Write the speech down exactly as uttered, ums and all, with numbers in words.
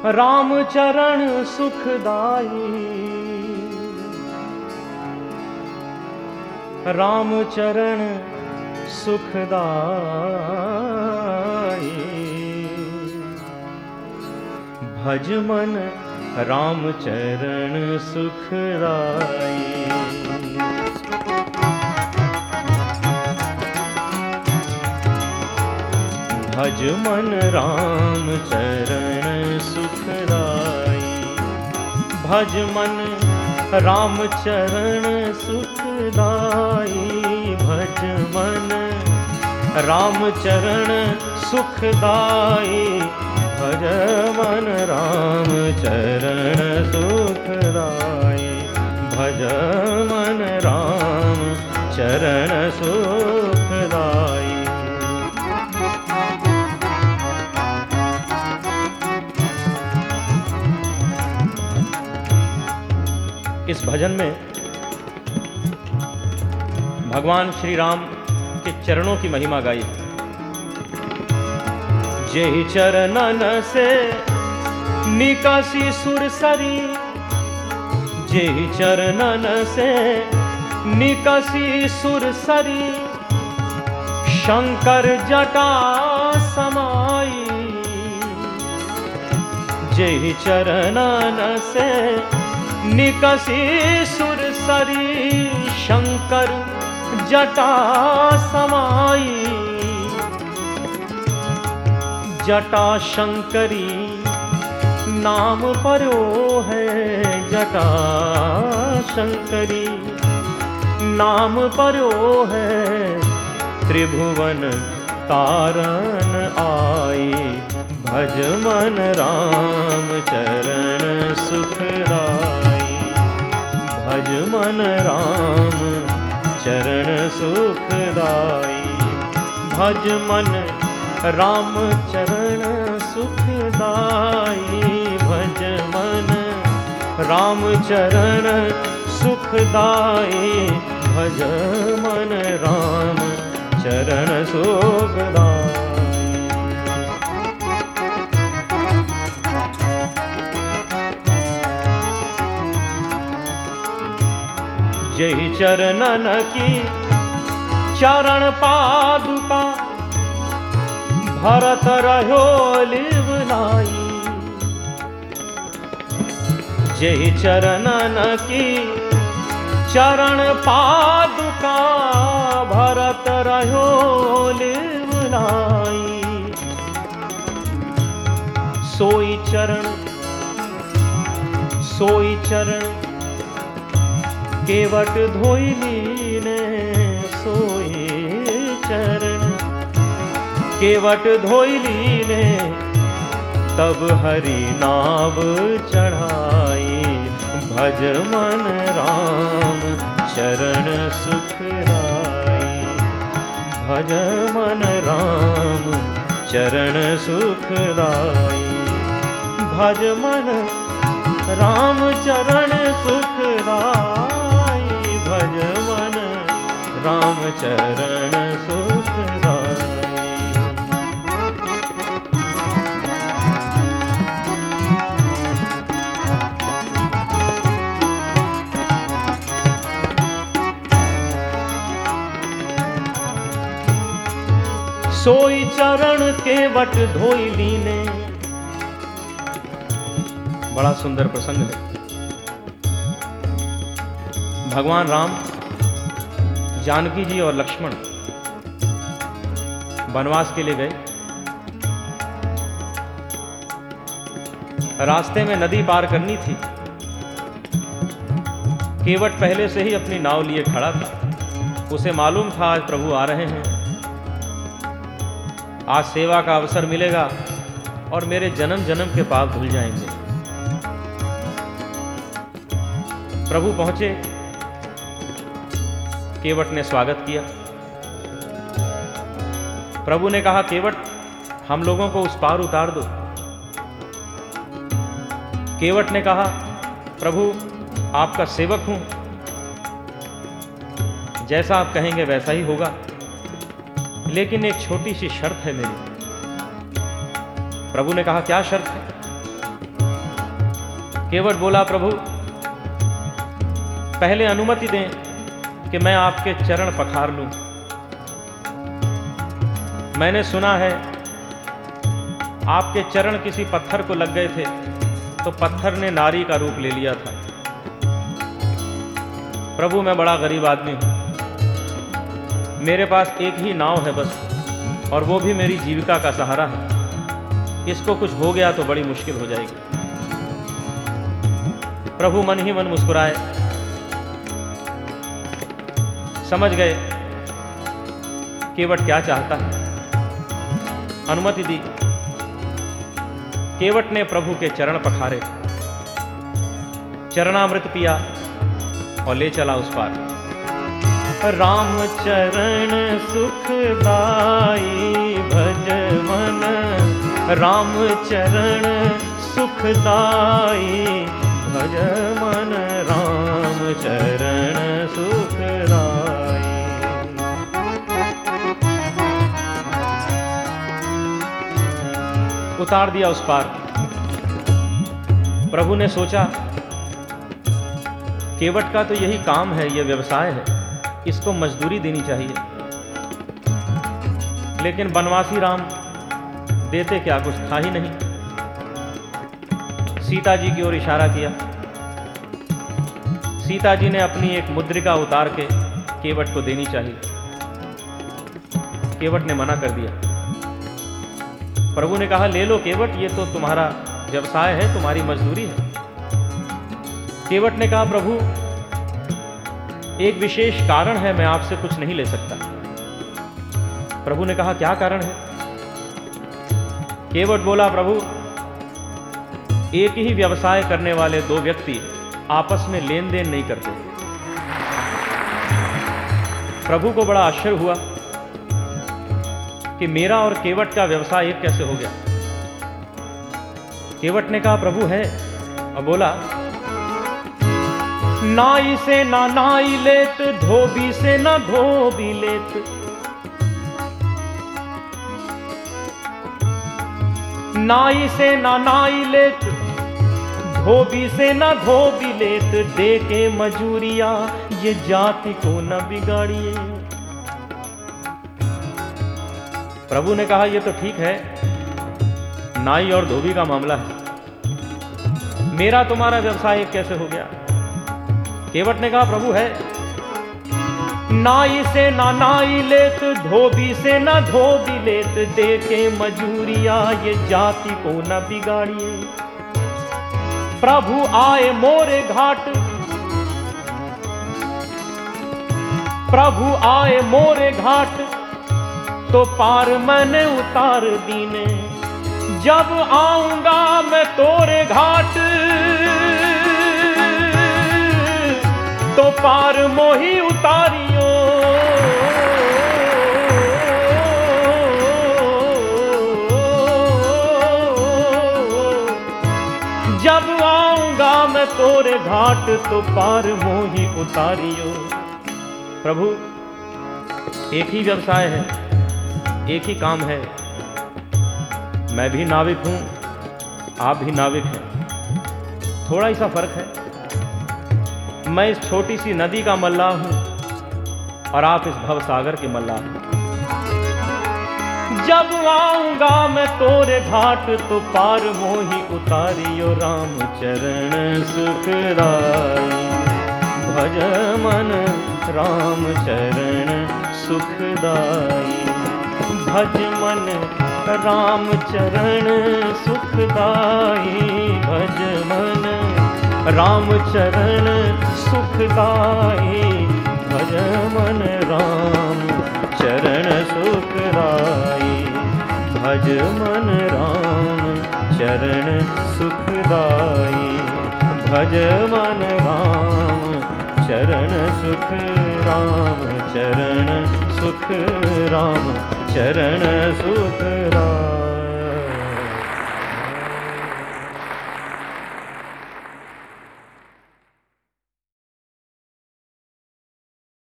राम चरण सुखदाई, राम चरण सुखदाई। भज मन राम चरण सुखदाई। भज मन राम चरण सुखदाई। भज मन राम चरण सुखदाई। भज मन राम चरण सुखदाई। भज मन राम चरण सुखदाई। भज मन राम चरण सुखदाई। इस भजन में भगवान श्री राम के चरणों की महिमा गाई। जेहि चरणन से निकासी सुरसरी। जेहि चरणन से निकासी सुरसरी। शंकर जटा समाई। जेहि चरणन से निकसी सुरसरी। शंकर जटा समाई। जटा शंकरी नाम परो है। जटा शंकरी नाम परो है। त्रिभुवन तारन आई। भज मन राम चरण सुखदाई। भज मन राम चरण सुखदाई। भज मन राम चरण सुखदाई। भज मन राम चरण सुखदाई। भज मन राम चरण सुखदाई। जेहि चरणन की चरण पादुका। भरत रहो लिवलाई। जेहि चरणन की चरण पादुका। भरत रहो लिवलाई। सोई चरण सोई चरण केवट धोइली ने। सोई चरण केवट धोइली ने। तब हरि नाव चढ़ाई। भज मन राम चरण सुखदाई। भज मन राम चरण सुखदाई। भज मन राम चरण सुखदाई। भज मन राम चरण सुखदाई। सोई चरण केवट धोइली ने। बड़ा सुंदर प्रसंग है। भगवान राम, जानकी जी और लक्ष्मण वनवास के लिए गए। रास्ते में नदी पार करनी थी। केवट पहले से ही अपनी नाव लिए खड़ा था। उसे मालूम था आज प्रभु आ रहे हैं, आज सेवा का अवसर मिलेगा और मेरे जन्म जन्म के पाप धुल जाएंगे। प्रभु पहुंचे, केवट ने स्वागत किया। प्रभु ने कहा, केवट हम लोगों को उस पार उतार दो। केवट ने कहा, प्रभु आपका सेवक हूं, जैसा आप कहेंगे वैसा ही होगा, लेकिन एक छोटी सी शर्त है मेरी। प्रभु ने कहा, क्या शर्त है? केवट बोला, प्रभु पहले अनुमति दें कि मैं आपके चरण पखार लूं। मैंने सुना है आपके चरण किसी पत्थर को लग गए थे तो पत्थर ने नारी का रूप ले लिया था। प्रभु मैं बड़ा गरीब आदमी हूं, मेरे पास एक ही नाव है बस, और वो भी मेरी जीविका का सहारा है। इसको कुछ हो गया तो बड़ी मुश्किल हो जाएगी। प्रभु मन ही मन मुस्कुराए, समझ गए केवट क्या चाहता है, अनुमति दी। केवट ने प्रभु के चरण पखारे, चरणामृत पिया और ले चला उस पार। राम चरण सुखदाई भज मन, राम चरण सुखदाई भज मन, राम चरण सुखदाई। उतार दिया उस पार। प्रभु ने सोचा केवट का तो यही काम है, यह व्यवसाय है, इसको मजदूरी देनी चाहिए। लेकिन बनवासी राम देते क्या, कुछ था ही नहीं। सीता जी की ओर इशारा किया। सीता जी ने अपनी एक मुद्रिका उतार के केवट को देनी चाहिए। केवट ने मना कर दिया। प्रभु ने कहा, ले लो केवट, ये तो तुम्हारा व्यवसाय है, तुम्हारी मजदूरी है। केवट ने कहा, प्रभु एक विशेष कारण है, मैं आपसे कुछ नहीं ले सकता। प्रभु ने कहा, क्या कारण है? केवट बोला, प्रभु एक ही व्यवसाय करने वाले दो व्यक्ति आपस में लेन देन नहीं करते। प्रभु को बड़ा आश्चर्य हुआ कि मेरा और केवट का व्यवसाय एक कैसे हो गया। केवट ने कहा, प्रभु है, और बोला, नाई से ना नाई लेत, धोबी से ना धोबी लेत, नाई से ना नाई लेत, धोबी से ना धोबी लेत, दे के मजूरिया ये जाति को न बिगाड़िए। प्रभु ने कहा, ये तो ठीक है, नाई और धोबी का मामला है, मेरा तुम्हारा व्यवसाय कैसे हो गया? केवट ने कहा, प्रभु है, नाई से ना नाई लेत, धोबी से ना धोबी लेत, दे के मजूरिया ये जाति को न बिगाड़िए। प्रभु आए मोरे घाट, प्रभु आए मोरे घाट, तो पार मैंने उतार दीने, जब आऊंगा मैं तोरे घाट, तो पार मोही उतारियो। जब आऊंगा मैं तोरे घाट, तो पार मोही उतारियो। प्रभु एक ही व्यवसाय है, एक ही काम है, मैं भी नाविक हूं, आप भी नाविक हैं, थोड़ा ही सा फर्क है। मैं इस छोटी सी नदी का मल्लाह हूं और आप इस भव सागर के मल्लाह हैं। जब आऊंगा मैं तोरे घाट, तो पार मोही उतारियो, राम चरण सुखदाई भज मन, राम चरण सुखदाई भज मन, राम चरण सुखदाई भज मन, राम चरण सुखदाई भज मन, राम चरण सुखदाई भज मन, राम चरण सुखदाई भज मन, राम चरण सुख, राम चरण सुख, राम चरण सुख राम।